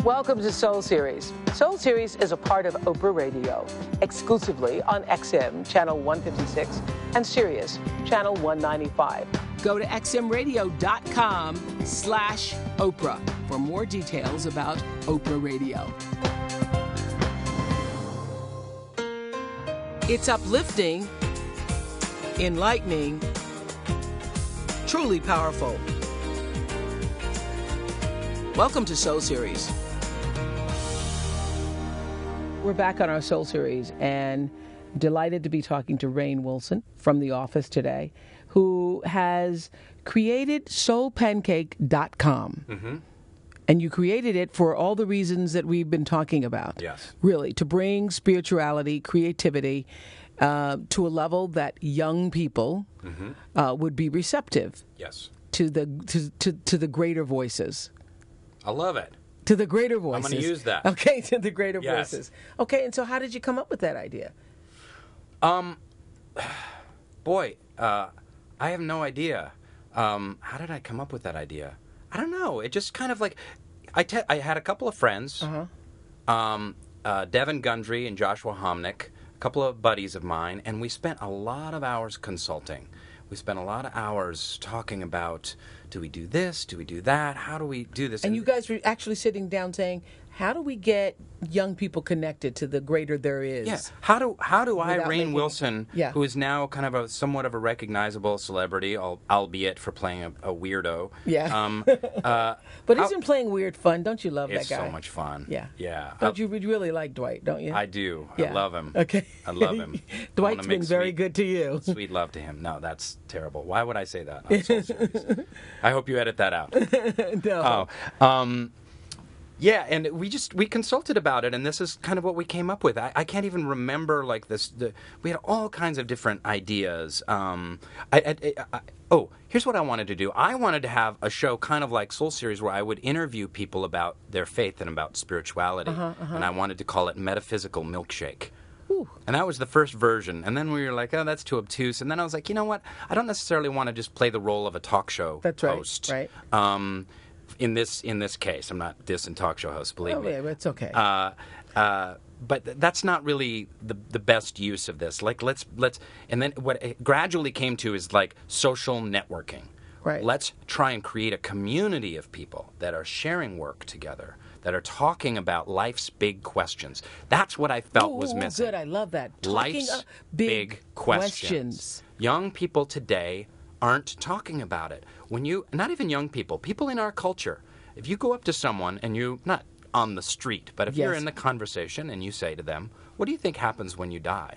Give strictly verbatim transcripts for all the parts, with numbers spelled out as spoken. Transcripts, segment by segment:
Welcome to Soul Series. Soul Series is a part of Oprah Radio, exclusively on X M Channel one fifty-six and Sirius Channel one ninety-five. Go to xmradio.com slash Oprah for more details about Oprah Radio. It's uplifting, enlightening, truly powerful. Welcome to Soul Series. We're back on our Soul Series and delighted to be talking to Rainn Wilson from The Office today, who has created soul pancake dot com. Mm-hmm. And you created it for all the reasons that we've been talking about. Yes. Really, to bring spirituality, creativity uh, to a level that young people mm-hmm. uh, would be receptive. Yes. To the to, to, to the greater voices. I love it. To the greater voices. I'm going to use that. Okay, to the greater yes. voices. Okay, and so how did you come up with that idea? Um, boy, uh, I have no idea. Um, how did I come up with that idea? I don't know. It just kind of like, I, te- I had a couple of friends, uh-huh. um, uh, Devin Gundry and Joshua Homnick, a couple of buddies of mine, and we spent a lot of hours consulting. We spent a lot of hours talking about, do we do this? Do we do that? How do we do this? And, and you guys were actually sitting down saying, how do we get young people connected to the greater there is? Yeah. How do how do I, Rainn making, Wilson, yeah. who is now kind of a somewhat of a recognizable celebrity, albeit for playing a, a weirdo. Yeah. Um, uh, but isn't playing weird fun? Don't you love that guy? It's so much fun. Yeah. Yeah. Don't you really like Dwight, don't you? I do. Yeah. I love him. Okay. I love him. Dwight's been very sweet, good to you. Sweet love to him. No, that's terrible. Why would I say that on Soul Series? I hope you edit that out. No. Oh. Um, Yeah, and we just we consulted about it, and this is kind of what we came up with. I, I can't even remember like this. The, we had all kinds of different ideas. Um, I, I, I, oh, here's what I wanted to do. I wanted to have a show kind of like Soul Series where I would interview people about their faith and about spirituality, uh-huh, uh-huh. and I wanted to call it Metaphysical Milkshake. Ooh. And that was the first version. And then we were like, oh, that's too obtuse. And then I was like, you know what? I don't necessarily want to just play the role of a talk show that's host. Right. Right. Um, In this in this case, I'm not dissing talk show hosts, believe oh, me. Yeah, it's okay. Uh, uh, but th- that's not really the the best use of this. Like let's let's and then what it gradually came to is like social networking. Right. Let's try and create a community of people that are sharing work together, that are talking about life's big questions. That's what I felt Ooh, was missing. Good, I love that. Talking Life's big, big questions. questions. Young people today aren't talking about it. When you, not even young people, people in our culture, if you go up to someone and you, not on the street, but if yes. you're in the conversation and you say to them, what do you think happens when you die?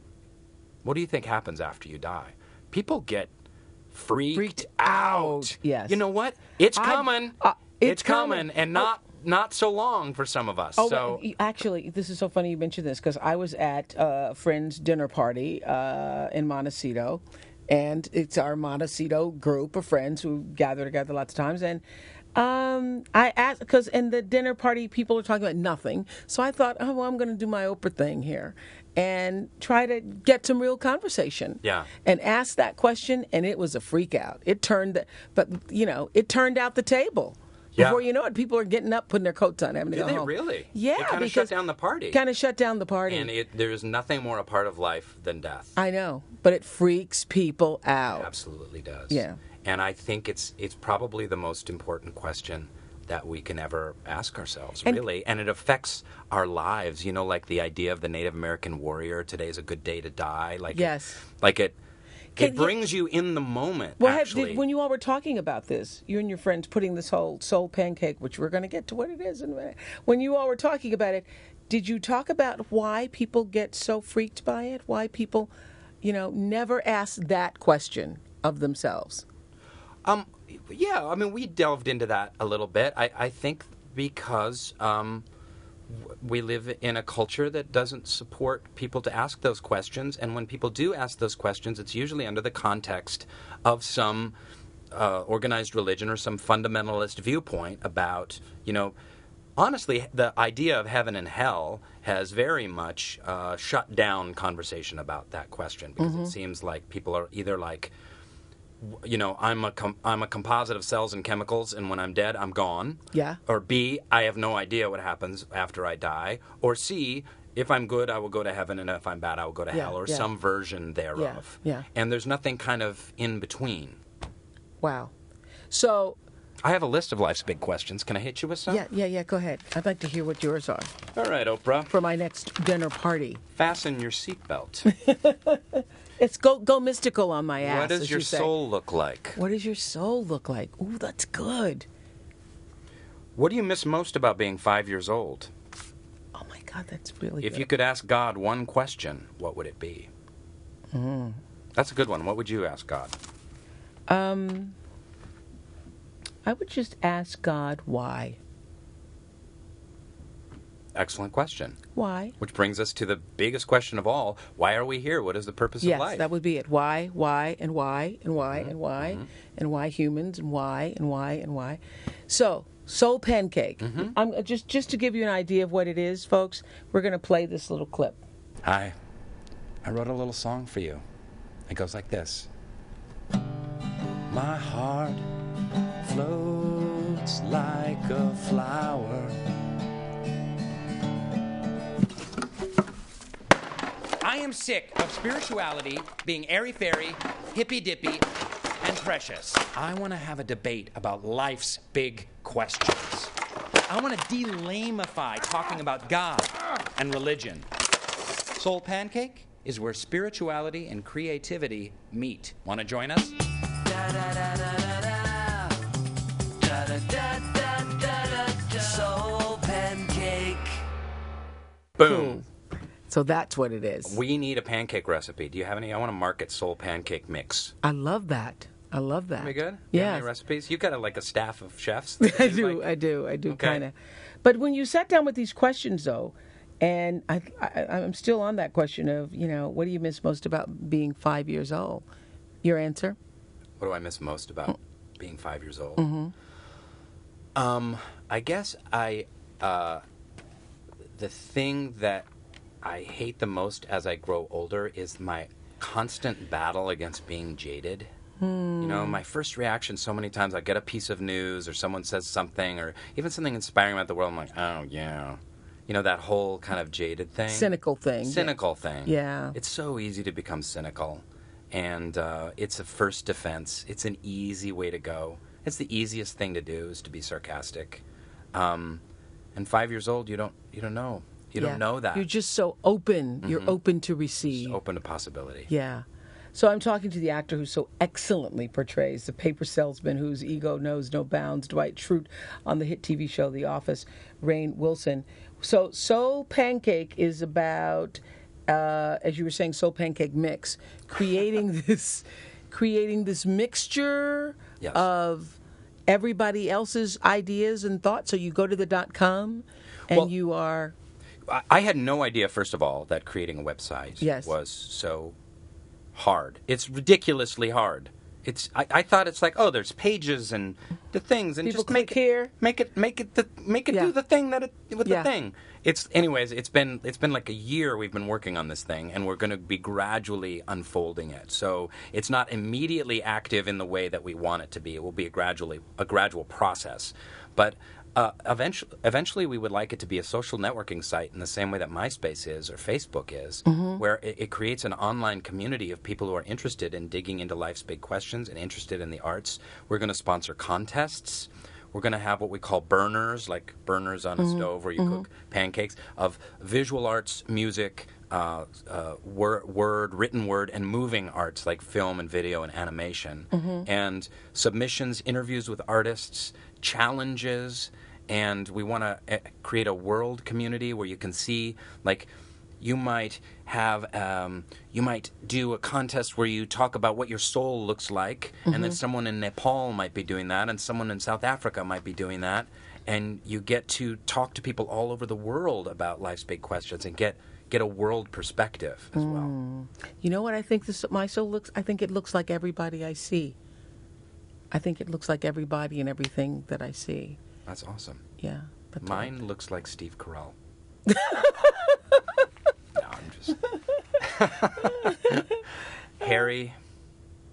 What do you think happens after you die? People get freaked, freaked out. out. Yes. You know what? It's I, coming. Uh, it's, it's coming, coming. and not not so long for some of us. Oh, so actually, this is so funny you mentioned this because I was at a friend's dinner party uh, in Montecito. And it's our Montecito group of friends who gather together lots of times. And um, I asked, because in the dinner party, people are talking about nothing. So I thought, oh, well, I'm going to do my Oprah thing here and try to get some real conversation. Yeah. And ask that question, and it was a freak out. It turned, the, but, you know, it turned out the table. Yeah. Before you know it, people are getting up, putting their coats on, having to Did go they home. really? Yeah. It kind of shut down the party. Kind of shut down the party. And it, there is nothing more a part of life than death. I know, but it freaks people out. It absolutely does. Yeah. And I think it's it's probably the most important question that we can ever ask ourselves, and, really. And it affects our lives. You know, like the idea of the Native American warrior, today's a good day to die. Like yes. It, like it... Can it brings you, you in the moment, well, actually. Have, did, when you all were talking about this, you and your friends putting this whole soul pancake, which we're going to get to what it is in a minute. When you all were talking about it, did you talk about why people get so freaked by it? Why people, you know, never ask that question of themselves? Um, yeah, I mean, we delved into that a little bit. I, I think because... Um, we live in a culture that doesn't support people to ask those questions, and when people do ask those questions, it's usually under the context of some uh, organized religion or some fundamentalist viewpoint about, you know, honestly, the idea of heaven and hell has very much uh, shut down conversation about that question because mm-hmm. it seems like people are either like, you know, I'm a com- I'm a composite of cells and chemicals, and when I'm dead, I'm gone. Yeah. Or B, I have no idea what happens after I die. Or C, if I'm good, I will go to heaven, and if I'm bad, I will go to Yeah, hell, or yeah. some version thereof. Yeah, yeah. And there's nothing kind of in between. Wow. So, I have a list of life's big questions. Can I hit you with some? yeah, yeah, yeah, go ahead. I'd like to hear what yours are All right, Oprah. for my next dinner party. Fasten your seatbelt. It's go go mystical on my ass. What does as your you say. soul look like? What does your soul look like? Ooh, that's good. What do you miss most about being five years old? Oh my God, that's really If good. you could ask God one question, what would it be? Mm. That's a good one. What would you ask God? Um, I would just ask God why. Excellent question. Why? Which brings us to the biggest question of all. Why are we here? What is the purpose Yes, of life? that would be it. Why, why, and why, and why, Mm-hmm. and why, and why humans, and why, and why, and why. So, Soul Pancake. Mm-hmm. I'm just just to give you an idea of what it is, folks. We're going to play this little clip. Hi. I wrote a little song for you. It goes like this. My heart floats like a flower. I am sick of spirituality being airy-fairy, hippy-dippy, and precious. I want to have a debate about life's big questions. I want to de-lamify talking about God and religion. Soul Pancake is where spirituality and creativity meet. Want to join us? Soul Pancake. Boom. So that's what it is. We need a pancake recipe. Do you have any? I want to market Soul Pancake Mix. I love that. I love that. Be good? You have Yeah. any recipes? You've got a, like a staff of chefs. I do, I do, I do, Okay. kind of. But when you sat down with these questions, though, and I, I, I'm still on that question of, you know, what do you miss most about being five years old? Your answer? What do I miss most about being five years old? Mm-hmm. Um, I guess I, uh, the thing that I hate the most as I grow older is my constant battle against being jaded. You know, my first reaction so many times, I get a piece of news or someone says something or even something inspiring about the world, I'm like, oh, yeah. You know, that whole kind of jaded thing. Cynical thing. Cynical thing. Yeah. It's so easy to become cynical. And uh, it's a first defense. It's an easy way to go. It's the easiest thing to do is to be sarcastic. Um, and five years old, you don't you don't know. You Yeah. don't know that. You're just so open. You're open to receive. Just open to possibility. Yeah. So I'm talking to the actor who so excellently portrays the paper salesman whose ego knows no bounds, Dwight Schrute, on the hit T V show The Office, Rainn Wilson. So Soul Pancake is about, uh, as you were saying, Soul Pancake Mix, creating this, creating this mixture Yes. of everybody else's ideas and thoughts. So you go to the dot com, and Well- you are. I- I had no idea, first of all, that creating a website Yes. was so hard. It's ridiculously hard. It's. I, I thought it's like, oh, there's pages and the things, and People just click make it here. make it, make it, the, make it Yeah. do the thing that it with Yeah. the thing. It's, anyways. It's been it's been like a year we've been working on this thing, and we're going to be gradually unfolding it. So it's not immediately active in the way that we want it to be. It will be a gradually a gradual process, but. Uh, eventually, eventually, we would like it to be a social networking site in the same way that MySpace is or Facebook is, where it, it creates an online community of people who are interested in digging into life's big questions and interested in the arts. We're going to sponsor contests. We're going to have what we call burners, like burners on a stove where you cook pancakes, of visual arts, music, uh, uh, word, word, written word, and moving arts like film and video and animation, and submissions, interviews with artists, challenges, and we want to uh, create a world community where you can see, like, you might have, um, you might do a contest where you talk about what your soul looks like, and then someone in Nepal might be doing that, and someone in South Africa might be doing that, and you get to talk to people all over the world about life's big questions and get get a world perspective as well. You know what I think this my soul looks? I think it looks like everybody I see. I think it looks like everybody and everything that I see. That's awesome. Yeah. That's Mine looks like Steve Carell. No, I'm just... Harry,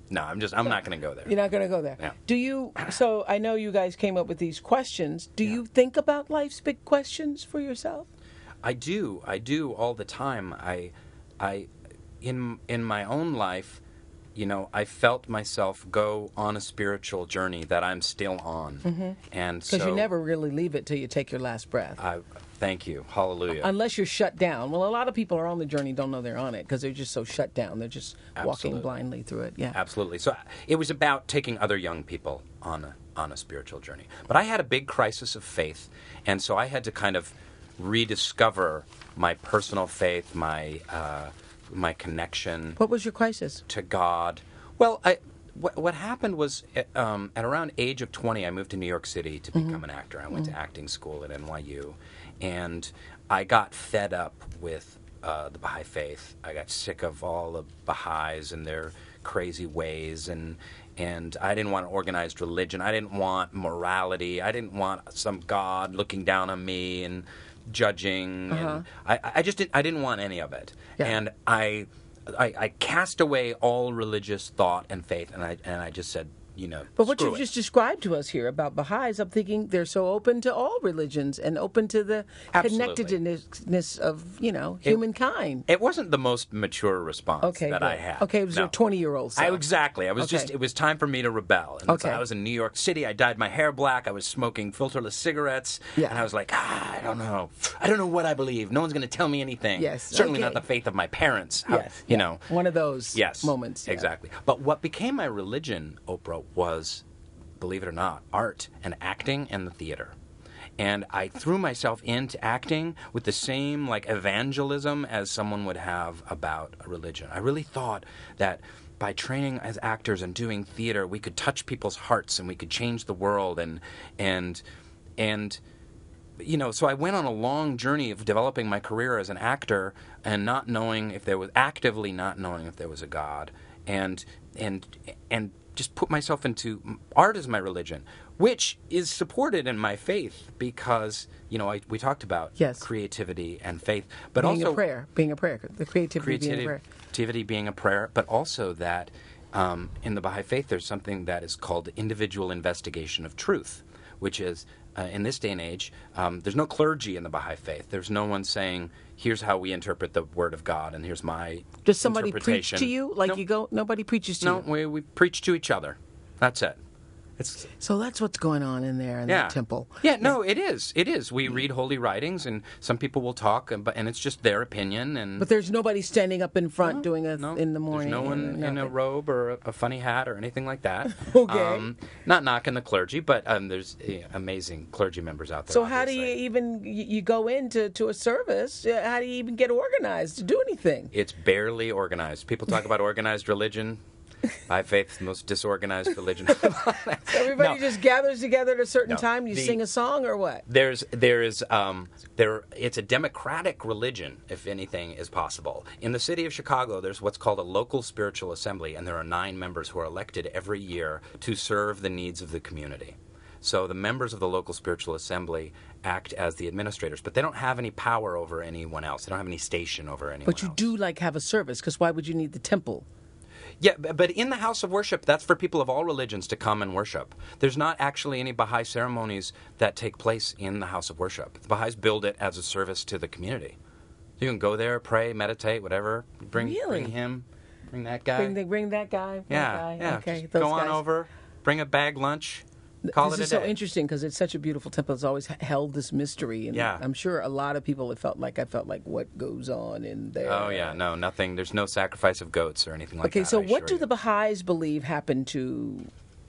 No, I'm just, I'm not going to go there. You're not going to go there. Yeah. Do you, so I know you guys came up with these questions. Do Yeah. you think about life's big questions for yourself? I do. I do all the time. I, I, in in my own life, you know, I felt myself go on a spiritual journey that I'm still on, mm-hmm. and Because so you never really leave it till you take your last breath. I thank you, hallelujah. Unless you're shut down. Well, a lot of people are on the journey don't know they're on it because they're just so shut down. They're just walking Absolutely. blindly through it. Yeah. Absolutely. So it was about taking other young people on a on a spiritual journey. But I had a big crisis of faith, and so I had to kind of rediscover my personal faith, my uh, my connection. What was your crisis? To God. Well, I, what, what happened was um, at around age of twenty, I moved to New York City to become mm-hmm. an actor. I went mm-hmm. to acting school at N Y U, and I got fed up with uh, the Baha'i faith. I got sick of all the Baha'is and their crazy ways, and and I didn't want organized religion. I didn't want morality. I didn't want some God looking down on me and judging. Uh-huh. And I, I just didn't, I didn't want any of it. Yeah. And I, I I cast away all religious thought and faith, and I and I just said, you know, but what screw you it. just described to us here about Baha'is, I'm thinking they're so open to all religions and open to the Absolutely. connectedness of, you know, humankind. It wasn't the most mature response Okay, that good. I had. Okay, it was No. a twenty-year-old self. I, exactly. I was Okay. just, it was time for me to rebel. And Okay. so I was in New York City. I dyed my hair black. I was smoking filterless cigarettes. Yeah. And I was like, ah, I don't know. I don't know what I believe. No one's going to tell me anything. Yes, Certainly okay. not the faith of my parents. How- Yes, You yeah. know. One of those Yes. moments. yeah. Exactly. But what became my religion, Oprah, was, believe it or not, art and acting and the theater. And I threw myself into acting with the same like evangelism as someone would have about a religion. I really thought that by training as actors and doing theater, we could touch people's hearts and we could change the world. And and and you know, so I went on a long journey of developing my career as an actor and not knowing if there was actively not knowing if there was a God, and and and just put myself into art as my religion, which is supported in my faith because, you know, I, we talked about Yes. creativity and faith, but being also a prayer, being a prayer, the creativity, being a prayer. creativity being a prayer, but also that um, in the Baha'i faith there's something that is called individual investigation of truth, which is, uh, in this day and age, um, there's no clergy in the Baha'i faith. There's no one saying, here's how we interpret the Word of God, and here's my Does somebody preach interpretation. to you? Like Nope. you go, nobody preaches to No, you? we, we preach to each other. That's it. It's So that's what's going on in there in yeah. that temple. Yeah, no, it is. It is. We read holy writings, and some people will talk, and, but and it's just their opinion. And But there's nobody standing up in front No, doing a no, in the morning. There's no one and in a nothing. robe or a, a funny hat or anything like that. Okay. Um, not knocking the clergy, but um, there's uh, amazing clergy members out there. So how do you obviously. even you you go into to a service? uh, How do you even get organized to do anything? It's barely organized. People talk about organized religion. By faith, the most disorganized religion. Everybody No. just gathers together at a certain No. time. You The- sing a song or what? There's there is um there it's a democratic religion, if anything is possible. In the city of Chicago, there's what's called a local spiritual assembly, and there are nine members who are elected every year to serve the needs of the community. So the members of the local spiritual assembly act as the administrators, but they don't have any power over anyone else. They don't have any station over anyone But you else. do like have a service because why would you need the temple? Yeah, b- but in the house of worship, that's for people of all religions to come and worship. There's not actually any Baha'i ceremonies that take place in the house of worship. The Baha'is build it as a service to the community. You can go there, pray, meditate, whatever. Bring, Really? bring him, bring that guy. Bring the, bring that guy. yeah, that guy. yeah. Okay, Just those go on guys. over, bring a bag lunch, call This it a is so day. interesting because it's such a beautiful temple. It's always h- held this mystery, and Yeah. I'm sure a lot of people have felt like I felt like what goes on in there. Oh yeah, no, nothing. There's no sacrifice of goats or anything like Okay, that. so I what assure do you. the Baha'is believe happen to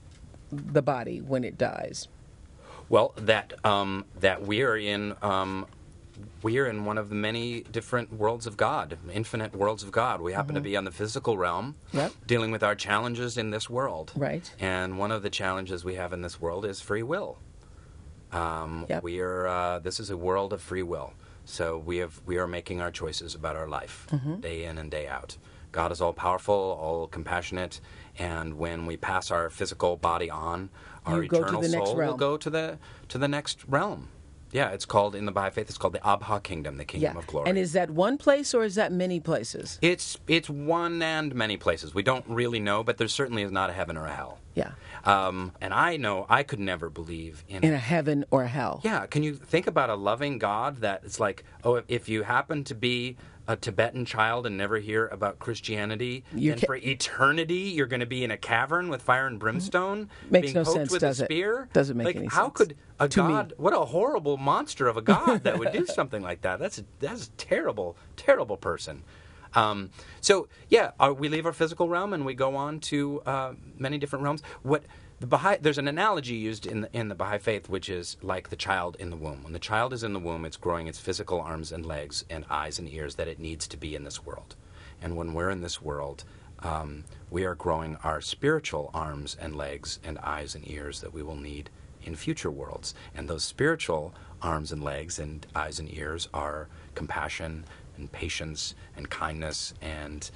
the body when it dies? Well, that um, that we are in um, we are in one of the many different worlds of God, infinite worlds of God. We happen to be on the physical realm, Yep. dealing with our challenges in this world. Right. And one of the challenges we have in this world is free will. Um, Yep. We are. Uh, this is a world of free will. So we have we are making our choices about our life, Mm-hmm. day in and day out. God is all powerful, all compassionate, and when we pass our physical body on, our You go to eternal the next soul will realm. go to the to the next realm. Yeah, it's called, in the Baha'i Faith, it's called the Abha Kingdom, the Kingdom Yeah. of Glory. And is that one place or is that many places? It's it's one and many places. We don't really know, but there certainly is not a heaven or a hell. Yeah. Um, and I know I could never believe in... In a heaven or a hell. Yeah, can you think about a loving God that it's like, oh, if, if you happen to be a Tibetan child and never hear about Christianity, You then ca- for eternity you're going to be in a cavern with fire and brimstone, Makes being no poked sense, with does a it? spear? Doesn't make like, any how sense could a to me. God? What a horrible monster of a God that would do something like that. That's a, that's a terrible, terrible person. Um, so yeah, uh, we leave our physical realm and we go on to uh, many different realms. What the Baha'i, there's an analogy used in the, in the Baha'i faith, which is like the child in the womb. When the child is in the womb, it's growing its physical arms and legs and eyes and ears that it needs to be in this world. And when we're in this world, um, we are growing our spiritual arms and legs and eyes and ears that we will need in future worlds. And those spiritual arms and legs and eyes and ears are compassion and patience and kindness and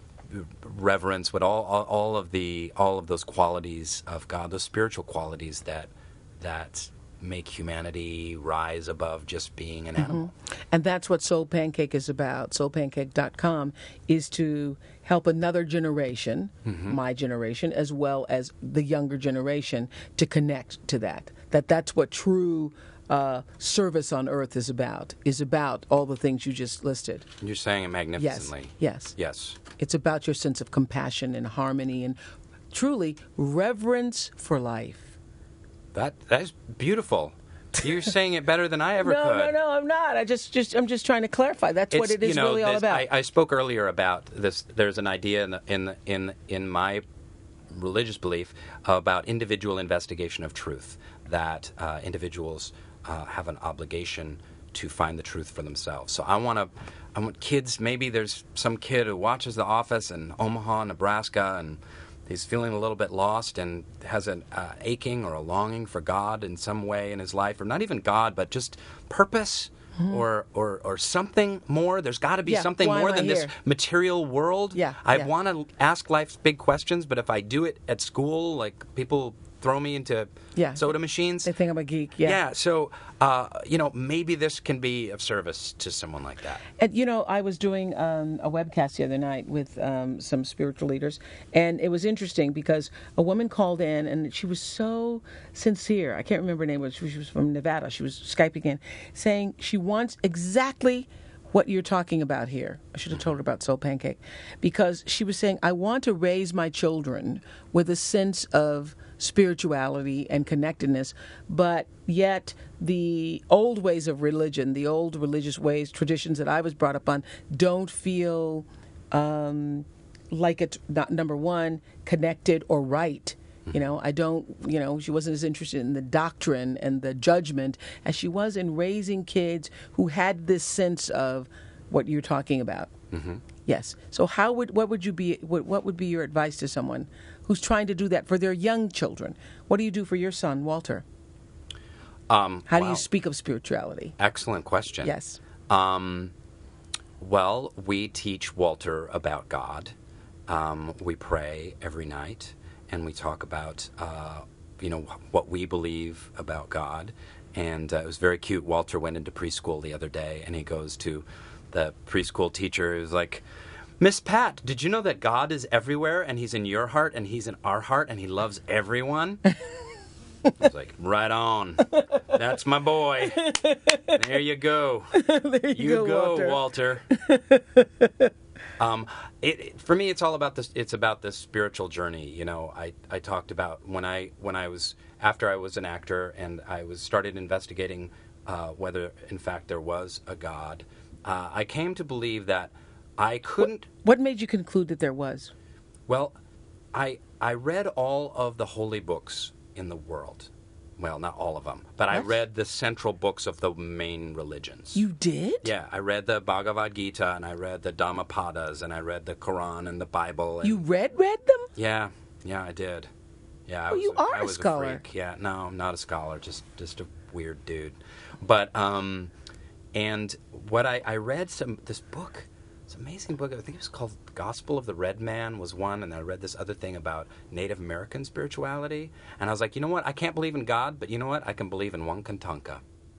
reverence, but all, all all of the all of those qualities of God, those spiritual qualities that that make humanity rise above just being an animal. And that's what Soul Pancake is about. soul pancake dot com is to help another generation, my generation, as well as the younger generation, to connect to that. That that's what true uh, service on earth is about, is about all the things you just listed. You're saying it Yes, magnificently. yes. Yes. It's about your sense of compassion and harmony and truly reverence for life. That that is beautiful. You're saying it better than I ever No, could. no, no, I'm not. I just, just, I'm just trying to clarify. That's what It's, it is you know, really all this- about. I, I spoke earlier about this. There's an idea in the, in the, in in my religious belief about individual investigation of truth. That uh, individuals uh, have an obligation to find the truth for themselves. So I want to, I want kids. Maybe there's some kid who watches The Office in Omaha, Nebraska, and he's feeling a little bit lost and has an uh, aching or a longing for God in some way in his life, or not even God, but just purpose. Or, or or something more. There's got to be Yeah, something why more am I than this here? material world. Yeah, I yeah. want to ask life's big questions, but if I do it at school, like people throw me into Yeah. soda machines. They think I'm a geek. Yeah. Yeah, so, uh, you know, maybe this can be of service to someone like that. And, you know, I was doing um, a webcast the other night with um, some spiritual leaders, and it was interesting because a woman called in, and she was so sincere. I can't remember her name, but she was from Nevada. She was Skyping in, saying she wants exactly what you're talking about here. I should have told her about Soul Pancake, because she was saying, I want to raise my children with a sense of spirituality and connectedness, but yet the old ways of religion, the old religious ways, traditions that I was brought up on, don't feel um, like it's not, number one, connected or right. You know, I don't, you know, she wasn't as interested in the doctrine and the judgment as she was in raising kids who had this sense of what you're talking about. Mm-hmm. Yes. So how would, what would you be, what, what would be your advice to someone who's trying to do that for their young children? What do you do for your son, Walter? Um, How do wow. you speak of spirituality? Excellent question. Yes. Um, well, we teach Walter about God. Um, we pray every night, and we talk about, uh, you know, what we believe about God. And uh, it was very cute. Walter went into preschool the other day, and he goes to the preschool teacher who's like, Miss Pat, did you know that God is everywhere, and he's in your heart, and he's in our heart, and he loves everyone? I was like, right on. That's my boy. There you go. There you, You go, go, Walter. Walter. um, it, it, for me, it's all about this. It's about this spiritual journey. You know, I, I talked about when I when I was after I was an actor and I was started investigating uh, whether in fact there was a God. Uh, I came to believe that I couldn't. What made you conclude that there was? Well, I I read all of the holy books in the world. Well, not all of them, but I What? read the central books of the main religions. You did? Yeah, I read the Bhagavad Gita, and I read the Dhammapadas, and I read the Quran and the Bible. And You read read them? yeah, yeah, I did. Yeah, I Oh, was you a, are I a was scholar. freak. Yeah, no, I'm not a scholar, just just a weird dude. But um, and what I I read some this book. It's an amazing book. I think it was called The Gospel of the Red Man was one, and I read this other thing about Native American spirituality. And I was like, you know what? I can't believe in God, but you know what? I can believe in one Kantanka.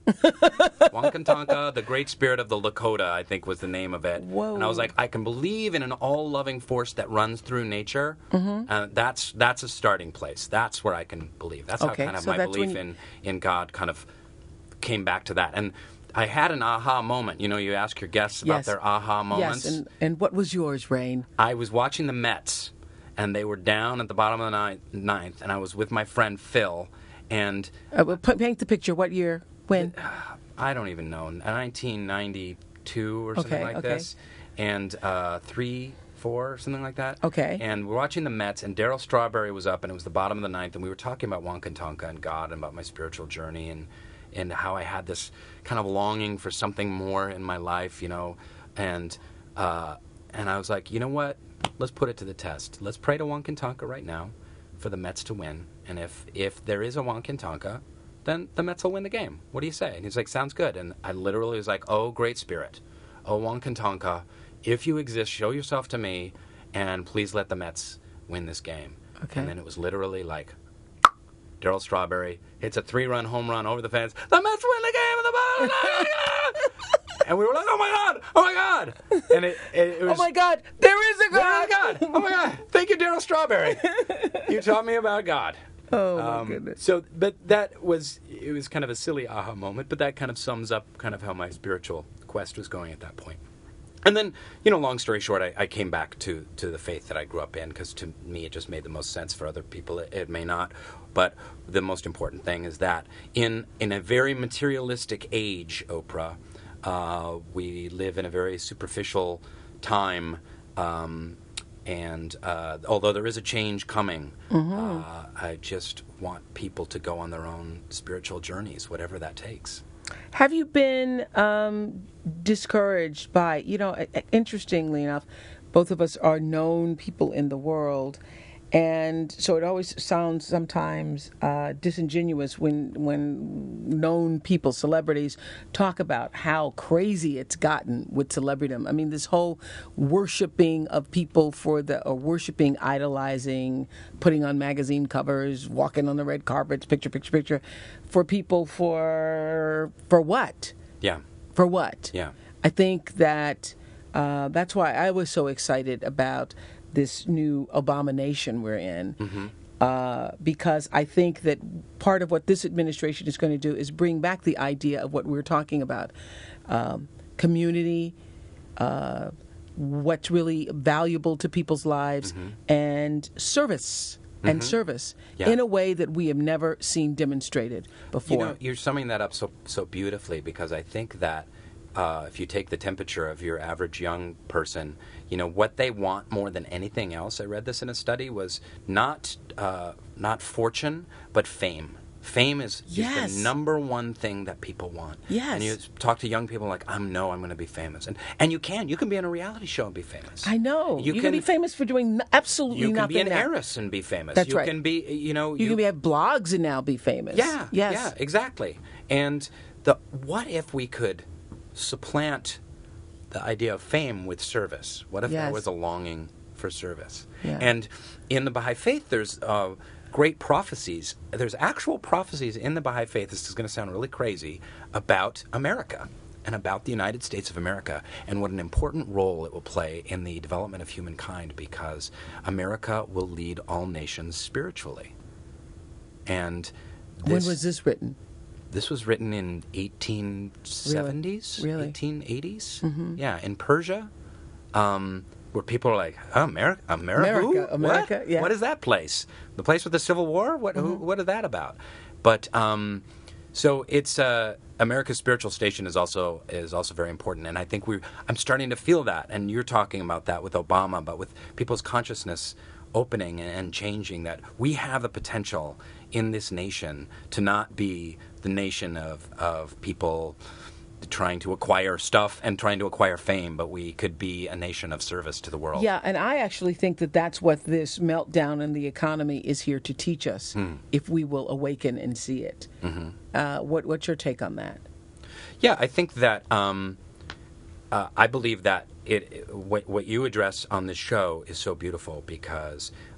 Wankantanka, the Great Spirit of the Lakota, I think was the name of it. Whoa. And I was like, I can believe in an all-loving force that runs through nature. Mm-hmm. Uh, that's that's a starting place. That's where I can believe. That's Okay, how kind of so my that's belief when- in, in God kind of came back to that. And I had an aha moment. You know, you ask your guests about Yes. their aha moments. Yes, and, and what was yours, Rain? I was watching the Mets, and they were down at the bottom of the ninth, ninth and I was with my friend Phil, and Uh, well, p- paint the picture. What year? When? I don't even know, nineteen ninety-two or something Okay, like okay. this, and uh, three, four, something like that. Okay. And we're watching the Mets, and Darryl Strawberry was up, and it was the bottom of the ninth, and we were talking about Wankantanka and God and about my spiritual journey and and how I had this kind of longing for something more in my life, you know, and uh, and I was like, you know what? Let's put it to the test. Let's pray to Wankantanka right now for the Mets to win, and if if there is a Wankantanka, then the Mets will win the game. What do you say? And he's like, sounds good. And I literally was like, oh, Great Spirit, oh, Wankantanka, if you exist, show yourself to me, and please let the Mets win this game. Okay. And then it was literally like, Darryl Strawberry hits a three-run home run over the fence. The Mets win the game of the ball. And we were like, oh, my God, oh, my God. And it, it, it was... Oh my God! There is a Oh, God! my God. Oh, my God. Thank you, Darryl Strawberry. You taught me about God. Oh my Um, goodness! So, but that was, it was kind of a silly aha moment, but that kind of sums up kind of how my spiritual quest was going at that point. And then, you know, long story short, I, I came back to, to the faith that I grew up in, because to me it just made the most sense. For other people it, it may not. But the most important thing is that in, in a very materialistic age, Oprah, uh, we live in a very superficial time, um, and uh, although there is a change coming, Mm-hmm. uh, I just want people to go on their own spiritual journeys, whatever that takes. Have you been um, discouraged by, you know, i- i- interestingly enough, both of us are known people in the world. And so it always sounds sometimes uh, disingenuous when when known people, celebrities, talk about how crazy it's gotten with celebritydom. I mean, this whole worshiping of people for the, or worshiping, idolizing, putting on magazine covers, walking on the red carpets, picture, picture, picture, for people for for what? Yeah. For what? Yeah. I think that uh, that's why I was so excited about this new abomination we're in, Mm-hmm. uh, because I think that part of what this administration is going to do is bring back the idea of what we're talking about, um, community, uh, what's really valuable to people's lives, Mm-hmm. and service. And service Yeah. in a way that we have never seen demonstrated before. You know, you're summing that up so so beautifully, because I think that uh, if you take the temperature of your average young person, you know what they want more than anything else. I read this in a study, was not uh, not fortune, but fame. Fame is, Yes. is the number one thing that people want. Yes. And you talk to young people like, I know I'm going to be famous, and and you can. You can be on a reality show and be famous. I know. You, can, be famous for doing n- absolutely You can nothing be an now. heiress and be famous. That's you right. can be, you know, You, can be, have blogs and now be famous. yeah, Yes. yeah, exactly. And the what if we could supplant the idea of fame with service? What if there Yes. was a longing for service? Yeah. And in the Baha'i Faith, there's uh, great prophecies. There's actual prophecies in the Baha'i Faith. This is going to sound really crazy, about America and about the United States of America, and what an important role it will play in the development of humankind, because America will lead all nations spiritually. And When this, was this written? this was written in eighteen seventies, Really? eighteen eighties. Mm-hmm. Yeah, in Persia, um, where people are like, oh, America, America, America, Who? America, What? yeah. What is that place? The place with the Civil War? What? Who, what is that about? But um, so it's uh, America's spiritual station is also is also very important, and I think we I'm starting to feel that, and you're talking about that with Obama, but with people's consciousness opening and changing, that we have the potential in this nation to not be the nation of, of people trying to acquire stuff and trying to acquire fame, but we could be a nation of service to the world. Yeah, and I actually think that that's what this meltdown in the economy is here to teach us, Hmm. if we will awaken and see it. Mm-hmm. Uh, what, what's your take on that? Yeah, I think that um, uh, I believe that it, it what, what you address on this show is so beautiful, because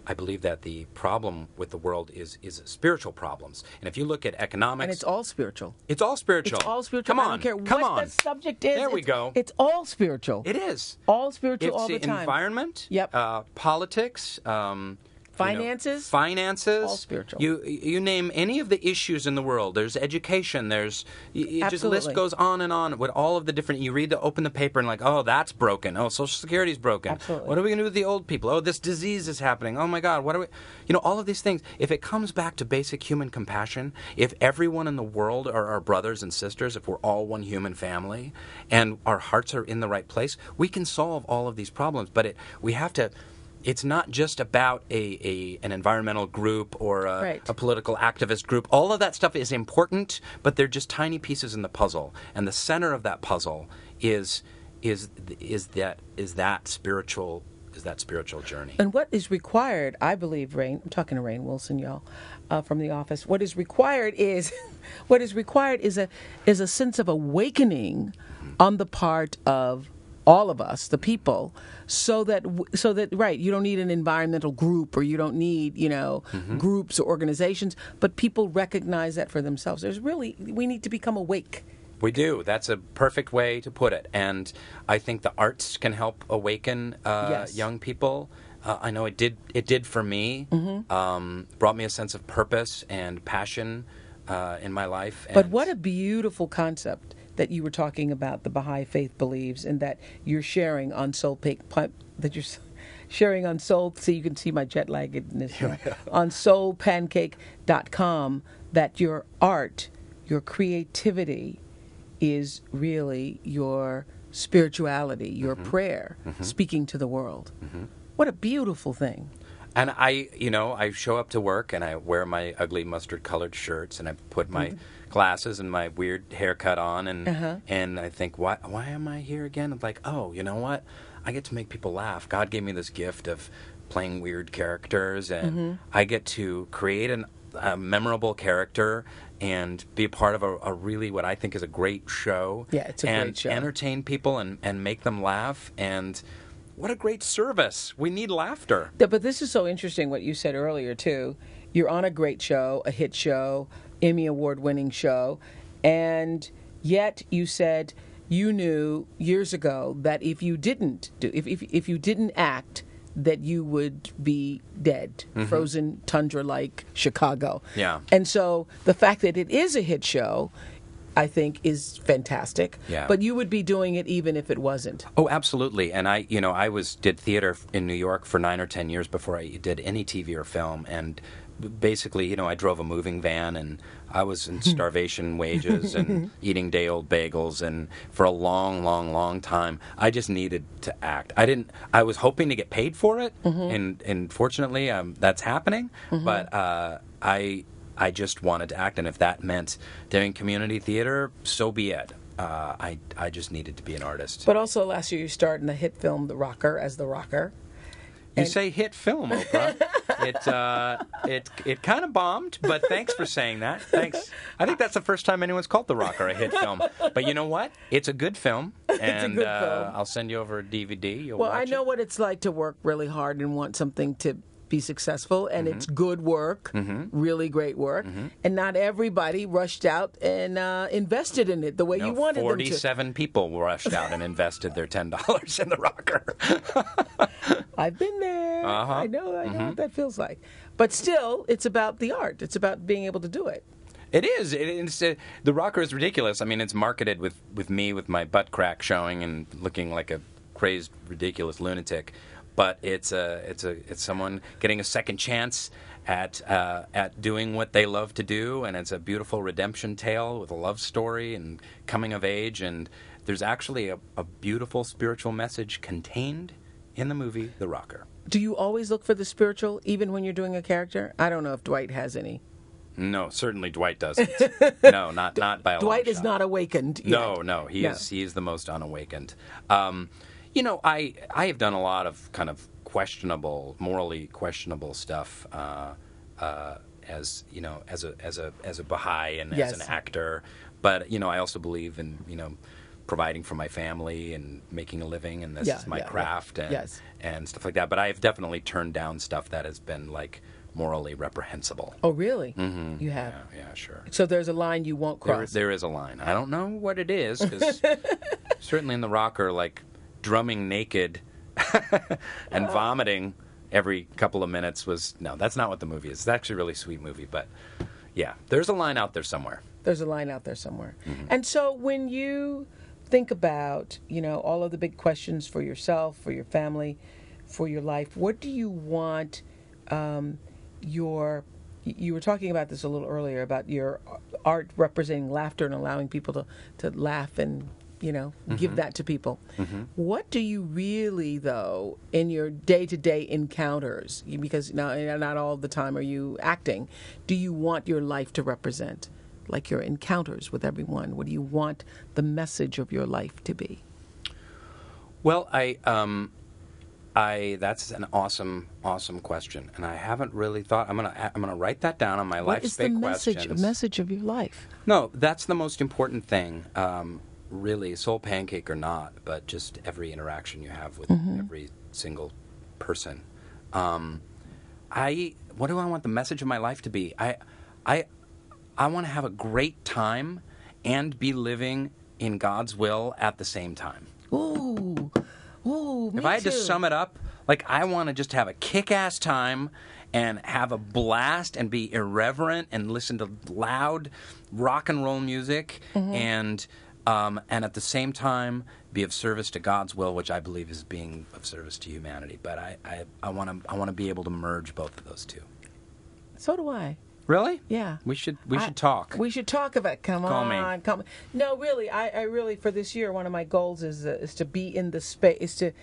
I believe that the problem with the world is is spiritual problems. And if you look at economics, And it's all spiritual. it's all spiritual. It's all spiritual. Come I on, don't care come what on. the subject is. There we it's, go. It's all spiritual. It is. All spiritual It's all the the time. environment. Yep. Uh, politics. Um, you know, Finances. finances. All spiritual. You you name any of the issues in the world. There's education. There's y- it just list Absolutely. goes on and on with all of the different. You read the open the paper and like, oh, that's broken. Oh, Social Security's broken. Absolutely. What are we gonna do with the old people? Oh, this disease is happening. Oh my God, what are we? You know, all of these things. If it comes back to basic human compassion, if everyone in the world are our brothers and sisters, if we're all one human family, and our hearts are in the right place, we can solve all of these problems. But it we have to. It's not just about a, a an environmental group or a, Right. a political activist group. All of that stuff is important, but they're just tiny pieces in the puzzle. And the center of that puzzle is is is that is that spiritual is that spiritual journey. And what is required, I believe, Rain, I'm talking to Rain Wilson, y'all, uh, from the office. What is required is, what is required is a is a sense of awakening on the part of all of us, the people, so that so that right, you don't need an environmental group or you don't need you know Mm-hmm. groups or organizations, but people recognize that for themselves. There's really we need to become awake. We do. That's a perfect way to put it. And I think the arts can help awaken uh, Yes. young people. Uh, I know it did. It did for me. Mm-hmm. Um, brought me a sense of purpose and passion uh, in my life. But And what a beautiful concept that you were talking about, the Baha'i faith believes, and that you're sharing on Soul Pick, that you're s- sharing on Soul. See, you can see my jet laggedness here, on soul pancake dot com. That your art, your creativity, is really your spirituality, your prayer, speaking to the world. What a beautiful thing. And I, you know, I show up to work and I wear my ugly mustard-colored shirts and I put my glasses and my weird haircut on and Uh-huh. and I think, why why am I here again? It's like, oh, you know what? I get to make people laugh. God gave me this gift of playing weird characters, and I get to create an, a memorable character and be a part of a, a really what I think is a great show. Yeah, it's a and great show. entertain people and, and make them laugh. And what a great service. We need laughter. Yeah, but this is so interesting what you said earlier too. You're on a great show, a hit show, Emmy Award winning show, and yet you said you knew years ago that if you didn't do if if, if you didn't act, that you would be dead, frozen tundra like Chicago. Yeah. And so the fact that it is a hit show, I think, is fantastic. Yeah. But you would be doing it even if it wasn't. Oh, absolutely. And I, you know, I was did theater in New York for nine or ten years before I did any T V or film, and basically, you know, I drove a moving van, and I was in starvation wages and eating day-old bagels, and for a long, long, long time, I just needed to act. I didn't. I was hoping to get paid for it, and and fortunately, um, that's happening. But uh, I. I just wanted to act, and if that meant doing community theater, so be it. Uh, I I just needed to be an artist. But also last year you starred in the hit film The Rocker as the Rocker. You say hit film, Oprah. it uh, it it kind of bombed, but thanks for saying that. Thanks. I think that's the first time anyone's called The Rocker a hit film. But you know what? It's a good film, and good uh, film. I'll send you over a D V D. You'll Well, watch I know it. what it's like to work really hard and want something to be successful, and Mm-hmm. it's good work, really great work, and not everybody rushed out and uh, invested in it the way No, you wanted them to. forty-seven people rushed out and invested their ten dollars in The Rocker. I've been there. Uh-huh. I know. I know what that feels like. But still, it's about the art. It's about being able to do it. It is. It, it's uh, The Rocker is ridiculous. I mean, it's marketed with, with me with my butt crack showing and looking like a crazed, ridiculous lunatic. But it's a it's a it's someone getting a second chance at uh, at doing what they love to do, and it's a beautiful redemption tale with a love story and coming of age. And there's actually a, a beautiful spiritual message contained in the movie The Rocker. Do you always look for the spiritual, even when you're doing a character? I don't know if Dwight has any. No, certainly Dwight doesn't. no, not not by a long Dwight is shot. not awakened yet. No, no, he No. is he is the most unawakened. Um, you know, I I have done a lot of kind of questionable, morally questionable stuff uh, uh, as you know, as a as a as a Baha'i and Yes. as an actor. But you know, I also believe in you know providing for my family and making a living, and this Yeah, is my yeah, yeah. craft and Yes. and stuff like that. But I've definitely turned down stuff that has been like morally reprehensible. Oh, really? Mm-hmm. You have. Yeah, yeah, sure. So there's a line you won't There, cross. there is a line. I don't know what it is, because certainly in the rocker, like drumming naked and vomiting every couple of minutes was, no, that's not what the movie is. It's actually a really sweet movie, but yeah, there's a line out there somewhere. There's a line out there somewhere. Mm-hmm. And so when you think about, you know, all of the big questions for yourself, for your family, for your life, what do you want um, your, you were talking about this a little earlier, about your art representing laughter and allowing people to, to laugh and, you know, mm-hmm. give that to people. Mm-hmm. What do you really, though, in your day-to-day encounters, because now not all the time are you acting, do you want your life to represent? Like your encounters with everyone, what do you want the message of your life to be? Well, I, um, I that's an awesome, awesome question, and I haven't really thought. I'm gonna, I'm gonna write that down on my What life's is the big message, questions. message of your life? No, that's the most important thing, um, really, soul pancake or not, but just every interaction you have with Mm-hmm. every single person. Um, I, what do I want the message of my life to be? I, I. I want to have a great time and be living in God's will at the same time. Ooh, ooh, me If I had too. to sum it up, like, I want to just have a kick-ass time and have a blast and be irreverent and listen to loud rock and roll music Mm-hmm. and um, and at the same time be of service to God's will, which I believe is being of service to humanity. But I, I, I want to I want to be able to merge both of those two. So do I. Really? Yeah. We should we I- should talk. We should talk about it. Come Call me. on, come. No, really, I, I really for this year, one of my goals is uh, is to be in the space, is to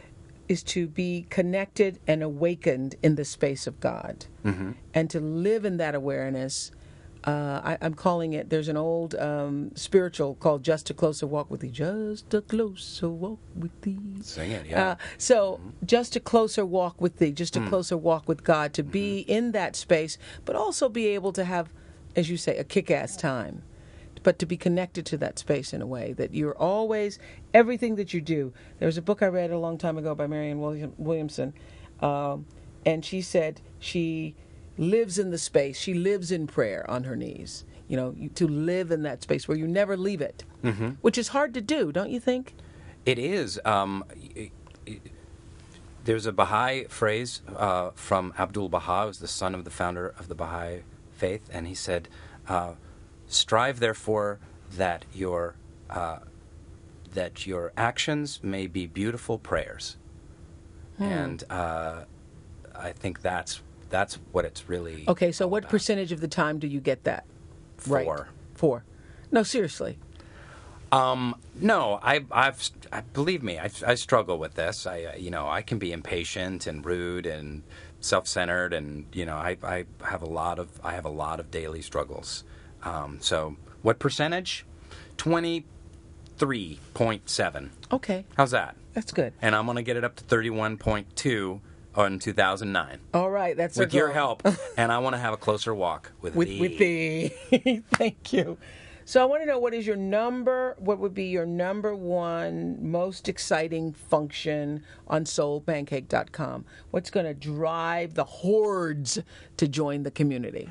is to be connected and awakened in the space of God, Mm-hmm. and to live in that awareness. Uh, I, I'm calling it. There's an old um, spiritual called "Just a Closer Walk with Thee." Just a closer walk with Thee. Sing it, yeah. Uh, so, just a closer walk with Thee, just a Mm. closer walk with God, to be in that space, but also be able to have, as you say, a kick-ass time, but to be connected to that space in a way that you're always, everything that you do. There was a book I read a long time ago by Marianne William, Williamson, um, and she said she lives in the space. She lives in prayer on her knees. You know, you, to live in that space where you never leave it, mm-hmm. which is hard to do, don't you think? It is. Um, it, it, there's a Baha'i phrase uh, from Abdul Baha, who's the son of the founder of the Baha'i faith, and he said, uh, "Strive, therefore, that your uh, that your actions may be beautiful prayers." Hmm. And uh, I think that's that's what it's really. Okay, so all what about. percentage of the time do you get that? Right. Four. Four. No, seriously. Um, no, I, I've, I, believe me, I, I struggle with this. I, uh, you know, I can be impatient and rude and self-centered, and you know, I, I have a lot of, I have a lot of daily struggles. Um, so, what percentage? Twenty-three point seven. Okay, How's that? that's good. And I'm going to get it up to thirty-one point two in two thousand nine. All right, that's With our your goal. help, and I want to have a closer walk with with thee. with the thank you. So I want to know, what is your number, what would be your number one most exciting function on soul pancake dot com? What's going to drive the hordes to join the community?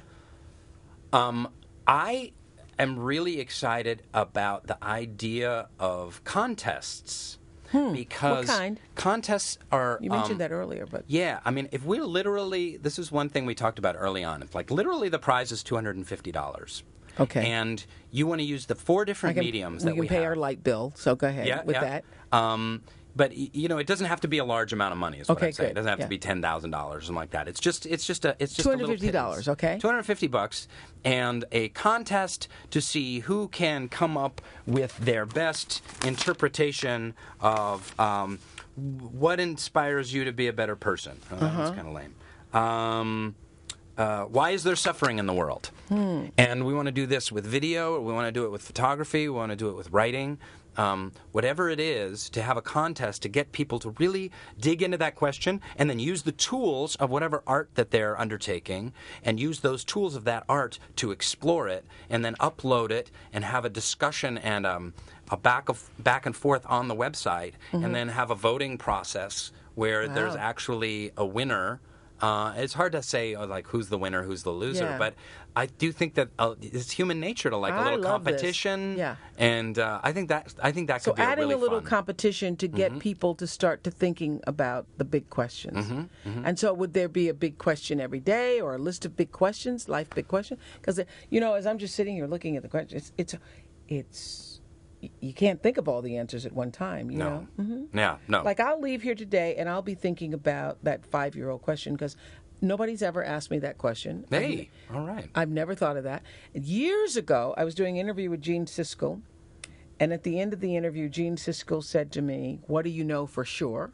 Um, I am really excited about the idea of contests. Because What kind? contests are. You mentioned um, that earlier, but Yeah, I mean, if we're literally, this is one thing we talked about early on. It's like literally the prize is two hundred fifty dollars. Okay. And you want to use the four I different can, mediums we that can we pay have. our light bill. So go ahead yeah, with yeah. that. Um, but y- you know, it doesn't have to be a large amount of money. Is what Okay, I'm saying. good. It doesn't have Yeah. to be ten thousand dollars or something like that. It's just, it's just a, it's just two hundred fifty dollars. dollars, okay? Two hundred fifty bucks, and a contest to see who can come up with their best interpretation of um, what inspires you to be a better person. Oh, that was kind of lame. Um, uh, why is there suffering in the world? Hmm. And we want to do this with video, or we want to do it with photography, we want to do it with writing. Um, whatever it is, to have a contest to get people to really dig into that question and then use the tools of whatever art that they're undertaking and use those tools of that art to explore it and then upload it and have a discussion and um, a back of back and forth on the website, mm-hmm. and then have a voting process where wow. there's actually a winner. Uh, it's hard to say uh, like who's the winner, who's the loser, yeah. but I do think that uh, it's human nature to like a little competition. This. Yeah, and uh, I think that I think that so could be adding really a little fun. competition to get mm-hmm. people to start to thinking about the big questions. Mm-hmm. Mm-hmm. And so, would there be a big question every day, or a list of big questions, life big question? Because you know, as I'm just sitting here looking at the questions, it's it's. it's you can't think of all the answers at one time, you no. know? Mm-hmm. Yeah, no. Like, I'll leave here today, and I'll be thinking about that five-year-old question, because nobody's ever asked me that question. Hey, I've, all right. I've never thought of that. Years ago, I was doing an interview with Gene Siskel, and at the end of the interview, Gene Siskel said to me, "What do you know for sure?"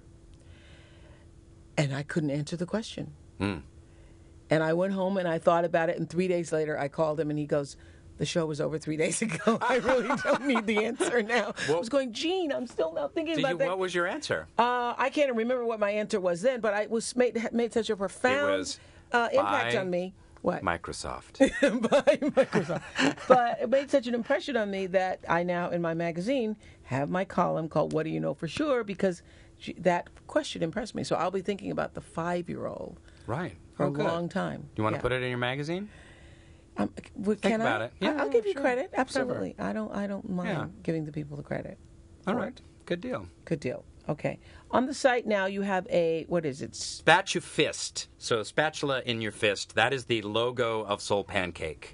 And I couldn't answer the question. Mm. And I went home, and I thought about it, and three days later, I called him, and he goes, "The show was over three days ago. I really don't need the answer now." Well, I was going, "Gene, I'm still not thinking did about you, that." What was your answer? Uh, I can't remember what my answer was then, but I was made made such a profound it was uh, impact on me. What? Microsoft. By Microsoft. But it made such an impression on me that I now, in my magazine, have my column called "What Do You Know for Sure?" because that question impressed me. So I'll be thinking about the five-year-old right. for oh, a good. long time. Do you want yeah. to put it in your magazine? Um, Think can about I? it. Yeah, I'll yeah, give you sure. credit. Absolutely. Whatever. I don't. I don't mind Yeah. giving the people the credit. All for right. it. Good deal. Good deal. Okay. On the site now, you have a what is it? Spatu Fist. So spatula in your fist. That is the logo of Soul Pancake.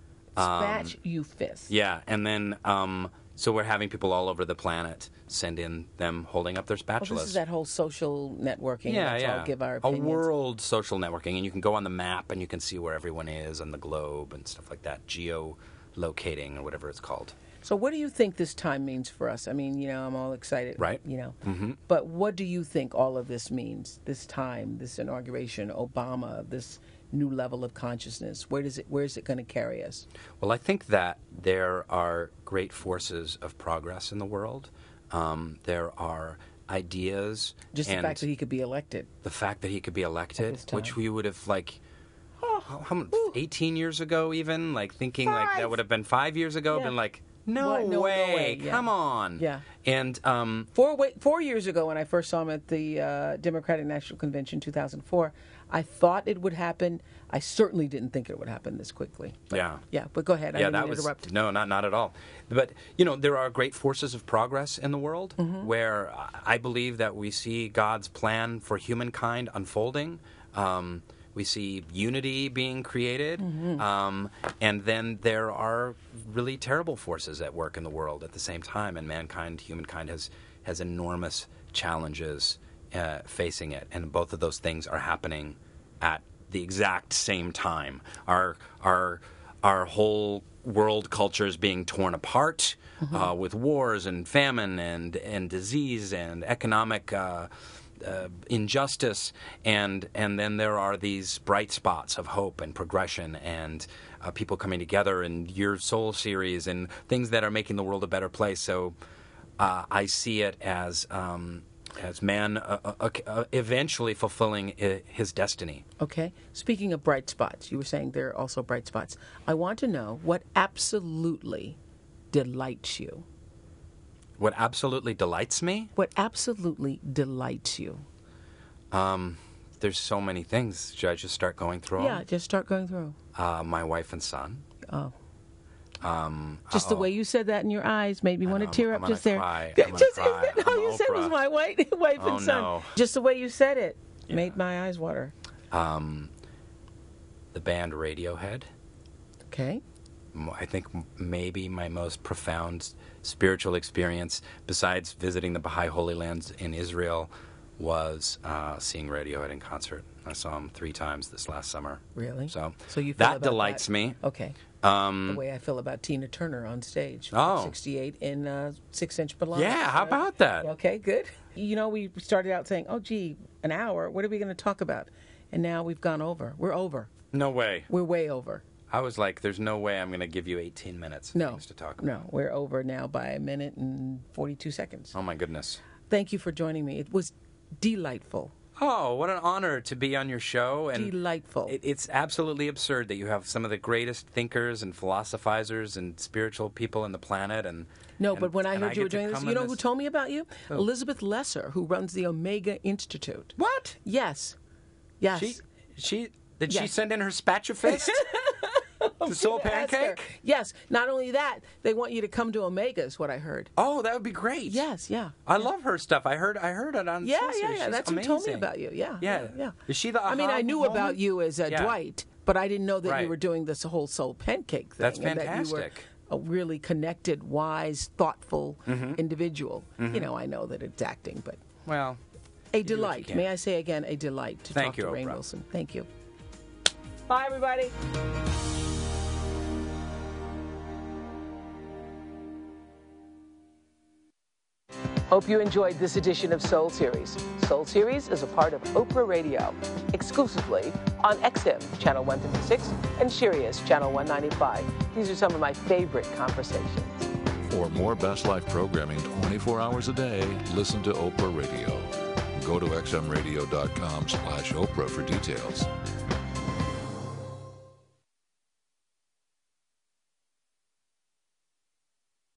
Spatch you fist. Yeah, and then um, so we're having people all over the planet send in them holding up their spatulas. Well, this is that whole social networking. Yeah, Let's yeah. all give our a opinions. world social networking, and you can go on the map and you can see where everyone is on the globe and stuff like that. Geo-locating or whatever it's called. So what do you think this time means for us? I mean, you know, I'm all excited. Right. You know. Mm-hmm. But what do you think all of this means? This time, this inauguration, Obama, this new level of consciousness. Where does it? Where is it going to carry us? Well, I think that there are great forces of progress in the world. Um, there are ideas. Just the fact that he could be elected. The fact that he could be elected, time. which we would have like. Oh, how, how, eighteen years ago, even like thinking Five. like that would have been five years ago. Yeah. Been like. No, What? No, no way. way. Yeah. Come on. Yeah. And um, Four, wait, four years ago, when I first saw him at the uh, Democratic National Convention, two thousand four, I thought it would happen. I certainly didn't think it would happen this quickly. But, yeah. Yeah, but go ahead. I yeah, didn't that mean to was interrupt. no, not not at all. But you know, there are great forces of progress in the world Mm-hmm. where I believe that we see God's plan for humankind unfolding. Um, We see unity being created, Mm-hmm. um, and then there are really terrible forces at work in the world at the same time, and mankind, humankind, has has enormous challenges uh, facing it, and both of those things are happening at the exact same time. Our our our whole world culture is being torn apart mm-hmm. uh, with wars and famine and and disease and economic. Uh, Uh, injustice, and and then there are these bright spots of hope and progression and uh, people coming together in your Soul series and things that are making the world a better place. So uh, I see it as um, as man uh, uh, uh, eventually fulfilling uh, his destiny. Okay. Speaking of bright spots, you were saying there are also bright spots. I want to know what absolutely delights you. What absolutely delights me? What absolutely delights you? Um, there's so many things. Should I just start going through Yeah, them? just start going through. Uh, my wife and son. Oh. Um, Just the uh-oh. way you said that in your eyes made me I want to know, tear I'm up gonna just there. cry. Yeah, I'm gonna just, cry. Isn't that all I'm you said was Oprah. my white, wife Oh, and son? no. Just the way you said it Yeah. made my eyes water. Um, the band Radiohead. Okay. M- I think m- maybe my most profound s- spiritual experience, besides visiting the Baha'i Holy Lands in Israel, was uh, seeing Radiohead in concert. I saw them three times this last summer. Really? So, So you feel that about delights that. me. Okay. Um, The way I feel about Tina Turner on stage. Oh. sixty-eight in uh, six-inch balloons. Yeah, how about that? Okay, good. You know, we started out saying, oh, gee, an hour. What are we going to talk about? And now we've gone over. We're over. No way. We're way over. I was like, there's no way I'm going to give you eighteen minutes of No, things to talk about. no, we're over now by a minute and forty-two seconds. Oh, my goodness. Thank you for joining me. It was delightful. Oh, what an honor to be on your show. And Delightful. It, it's absolutely absurd that you have some of the greatest thinkers and philosophizers and spiritual people on the planet. And No, and- but when I and heard you were get to doing this, come you in know who told me about you? Who? Elizabeth Lesser, who runs the Omega Institute. What? Yes. Yes. She, she, did she Yes. send in her spatufist? The soul Ask her. pancake? Yes. Not only that, they want you to come to Omega, is what I heard. Oh, that would be great. Yes, yeah. I love her stuff. I heard I heard it on Yeah, Soul yeah, Series. yeah. She's That's who told me amazing. about you. Yeah, Yeah. yeah. Is she the I mean, aha I knew moment? about you as uh, Yeah. Dwight, but I didn't know that Right. you were doing this whole soul pancake thing. That's and that you were fantastic. a really connected, wise, thoughtful Mm-hmm. individual. You know, I know that it's acting, but Well, a do what you delight. can. May I say again, a delight to Thank talk you, to Rainn Oprah. Wilson. Thank you. Bye, everybody. Hope you enjoyed this edition of Soul Series. Soul Series is a part of Oprah Radio, exclusively on X M Channel one fifty-six and Sirius Channel one ninety-five. These are some of my favorite conversations. For more Best Life programming twenty-four hours a day, listen to Oprah Radio. Go to x m radio dot com slash Oprah for details.